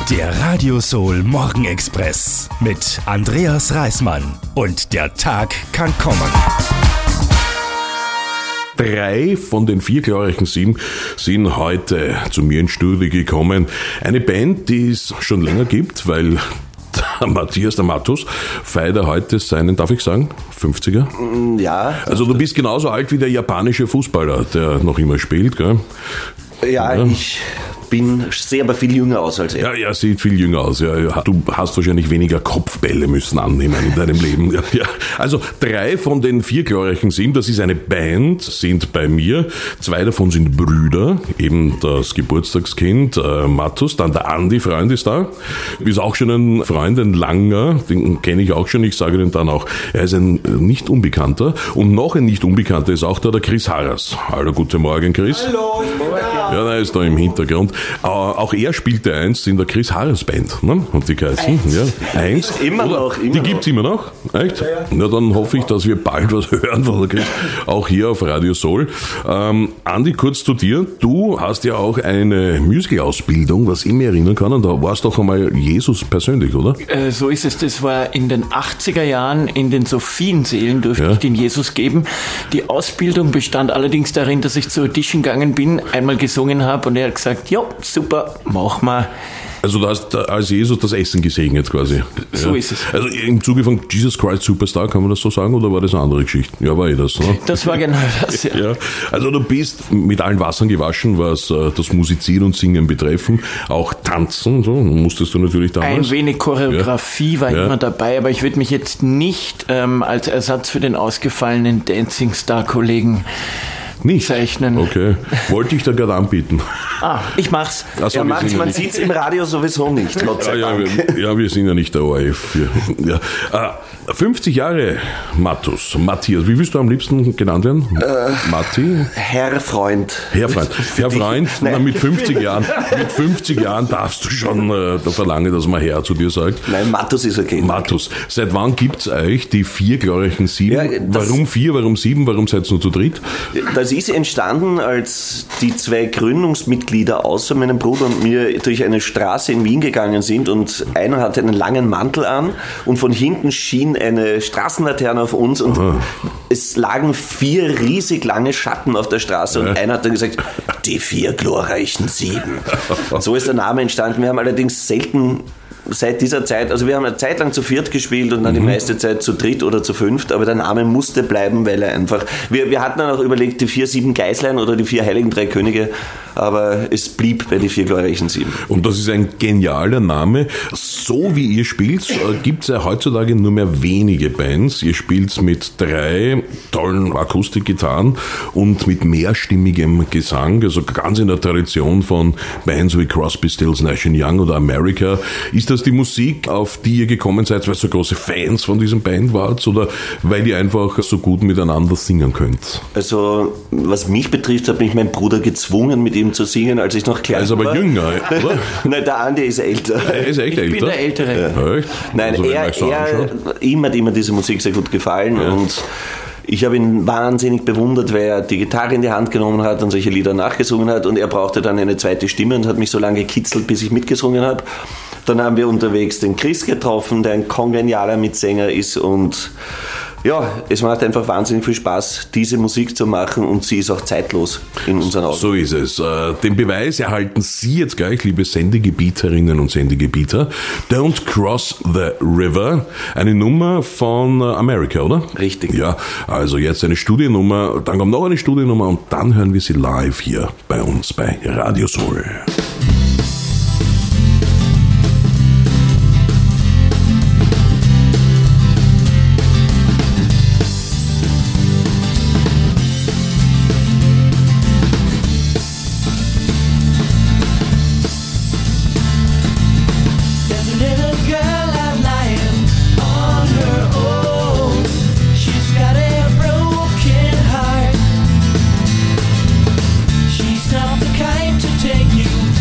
Der Radio Soul Morgenexpress mit Andreas Reismann. Und der Tag kann kommen. 3 von den 4 glorreichen 7 sind heute zu mir ins Studio gekommen. Eine Band, die es schon länger gibt, weil der Matthias, der Mattus, feiert heute seinen, darf ich sagen, 50er? Ja. Also du bist genauso alt wie der japanische Fußballer, der noch immer spielt, gell? Ja, ich sehe aber viel jünger aus als er. Ja, sieht viel jünger aus. Ja. Du hast wahrscheinlich weniger Kopfbälle müssen annehmen in deinem Leben. Ja. Also 3 von den 4 glorreichen 7, das ist eine Band, sind bei mir. 2 davon sind Brüder, eben das Geburtstagskind Mattus, dann der Andi, Freund ist da. Ist auch schon ein Freund, ein langer, den kenne ich auch schon, ich sage den dann auch. Er ist ein nicht Unbekannter und noch ein nicht Unbekannter ist auch da der Chris Harras. Hallo, guten Morgen, Chris. Hallo, ja, er ist da im Hintergrund. Auch er spielte einst in der Chris Harras Band, ne? Und die geheißen. Ja, einst. Immer noch. Die gibt's immer noch? Echt? Ja. Na, dann hoffe ich, dass wir bald was hören von der Chris. Auch hier auf Radio Soul. Andi, kurz zu dir. Du hast ja auch eine Musical-Ausbildung, was ich mir erinnern kann. Und da warst doch einmal Jesus persönlich, oder? So ist es. Das war in den 80er Jahren in den Sophienseelen durfte ich den Jesus geben. Die Ausbildung bestand allerdings darin, dass ich zur Audition gegangen bin, einmal gesungen habe und er hat gesagt, ja, super, mach mal. Also du hast als Jesus das Essen gesegnet quasi. So ist es. Also im Zuge von Jesus Christ Superstar, kann man das so sagen, oder war das eine andere Geschichte? Ja, war das, ne? Das war genau das, ja. Ja. Also du bist mit allen Wassern gewaschen, was das Musizieren und Singen betreffen, auch Tanzen, so musstest du natürlich damals. Ein wenig Choreografie war immer dabei, aber ich würde mich jetzt nicht als Ersatz für den ausgefallenen Dancing Star Kollegen nicht zeichnen. Okay. Wollte ich da gerade anbieten. Ich mach's. So, man sieht's im Radio sowieso nicht, Gott sei Dank. Wir sind ja nicht der ORF. Ja. 50 Jahre, Matthias. Wie willst du am liebsten genannt werden? Matti? Herr Freund. Herr Freund, na, mit 50 Jahren darfst du schon da verlangen, dass man Herr zu dir sagt. Nein, Mattus ist okay. Mattus. Seit wann gibt's euch die 4 glorreichen 7? Ja, warum 4, warum 7, warum seid ihr nur zu dritt? Das ist entstanden, als die 2 Gründungsmitglieder außer meinem Bruder und mir durch eine Straße in Wien gegangen sind und einer hatte einen langen Mantel an und von hinten schien eine Straßenlaterne auf uns und es lagen 4 riesig lange Schatten auf der Straße und einer hat dann gesagt, die 4 glorreichen 7. So ist der Name entstanden. Wir haben allerdings selten seit dieser Zeit, also wir haben eine Zeit lang zu 4 gespielt und dann die meiste Zeit zu 3 oder zu 5, aber der Name musste bleiben, weil er einfach, wir hatten dann auch überlegt, die 4 7 Geißlein oder die 4 Heiligen 3 Könige, aber es blieb bei die 4 glorreichen 7. Und das ist ein genialer Name. So wie ihr spielt, gibt es ja heutzutage nur mehr wenige Bands. Ihr spielt mit 3 tollen Akustikgitarren und mit mehrstimmigem Gesang, also ganz in der Tradition von Bands wie Crosby, Stills, Nash & Young oder America. Ist das die Musik, auf die ihr gekommen seid, weil ihr so große Fans von diesem Band wart oder weil ihr einfach so gut miteinander singen könnt? Also, was mich betrifft, hat mich mein Bruder gezwungen, mit ihm zu singen, als ich noch klein war. Er ist aber jünger, oder? Nein, der Andi ist älter. Er ist echt älter? Ich bin der Ältere. Ja. Echt? Nein, also, ihm hat immer diese Musik sehr gut gefallen und ich habe ihn wahnsinnig bewundert, weil er die Gitarre in die Hand genommen hat und solche Lieder nachgesungen hat und er brauchte dann eine zweite Stimme und hat mich so lange gekitzelt, bis ich mitgesungen habe. Dann haben wir unterwegs den Chris getroffen, der ein kongenialer Mitsänger ist und ja, es macht einfach wahnsinnig viel Spaß, diese Musik zu machen und sie ist auch zeitlos in unseren Augen. So ist es. Den Beweis erhalten Sie jetzt gleich, liebe Sendegebieterinnen und Sendegebieter. Don't Cross the River, eine Nummer von America, oder? Richtig. Ja, also jetzt eine Studiennummer, dann kommt noch eine Studiennummer und dann hören wir sie live hier bei uns bei Radio Soul. She's not the kind to take you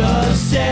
yourself.